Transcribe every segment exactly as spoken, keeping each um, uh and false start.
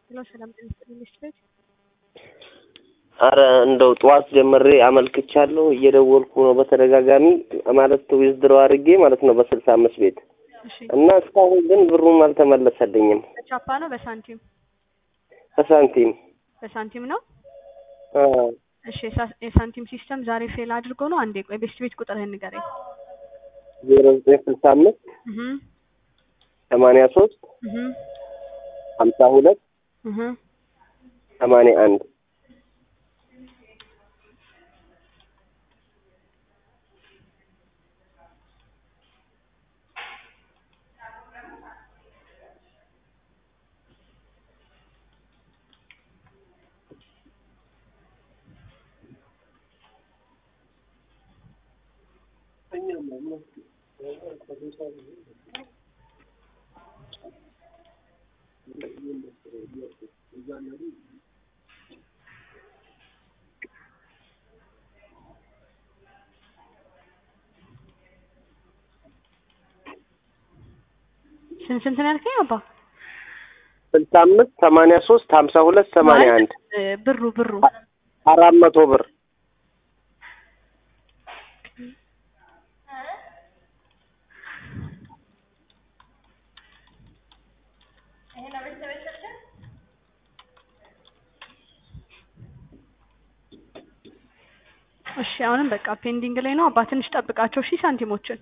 ሄሎ ሰላም ጤና ይስጥልኝ ልጅ አረ እንደው ጧት ጀምሬ አመልክቻለሁ እየደወልኩ ነው በተደጋጋሚ ማለት ዊዝድሮ አድርጌ ማለት ነው በስልሳ አምስት ቤት እሺ እና እስካሁን ግን ብሩም አልተመለሰልኝም። በቻፓ ነው በሳንቲም በሳንቲም በሳንቲም ነው? አዎ እሺ የሳንቲም ሲስተም ዛሬ ፌል አድርጎ ነው አንዴ ቆይ ቤስት ቤት ቁጥርህን ንገረኝ። ዜሮ ዘጠኝ ስልሳ አምስት እህ ሰማንያ ሶስት እህ ሀምሳ ሁለት እህ ሰማንያ አንድ ስንት ስንት ነው ያልከኝ አባ? ስልሳ አምስት ሰማንያ ሶስት ሀምሳ ሁለት ሰማንያ አንድ ብሩ ብሩ አራት መቶ ብር እሺ አሁንም በቃ ፔንዲንግ ላይ ነው። አባ ትንሽ ጠብቃቸው እሺ። ሳንቲሞችን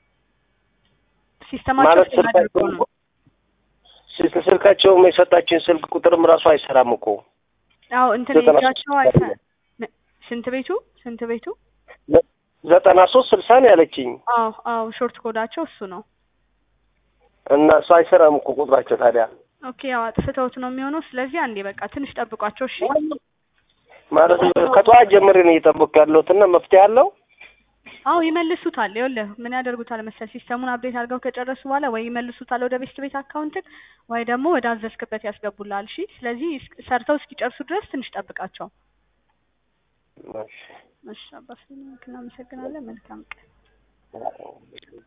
ሲስተማቸው ስለማደርገው ነው። ስልካቸው የሰጣችን ስልክ ቁጥርም ራሱ አይሰራም እኮ። አዎ እንትን እጃቸው አይሰ ስንት ቤቱ ስንት ቤቱ ዘጠና ሶስት ስልሳ ነው ያለችኝ። አዎ አዎ ሾርት ኮዳቸው እሱ ነው እና እሱ አይሰራም እኮ ቁጥራቸው ታዲያ። ኦኬ ያው አጥፍተውት ነው የሚሆነው። ስለዚህ አንዴ በቃ ትንሽ ጠብቋቸው እሺ። ማለት ከጠዋት ጀምሬ ነው እየጠበቅኩ ያለሁት እና መፍትሄ አለው? አዎ ይመልሱታል። ይኸውልህ ምን ያደርጉታል መሰል ሲስተሙን አፕዴት አድርገው ከጨረሱ በኋላ ወይ ይመልሱታል ወደ ቤስት ቤት አካውንት ወይ ደግሞ ወደ አዘዝክበት ያስገቡልሃል። እሺ ስለዚህ ሰርተው እስኪጨርሱ ድረስ ትንሽ ጠብቃቸው። እሺ እሺ አባስ እናመሰግናለን። መልካም ቀን።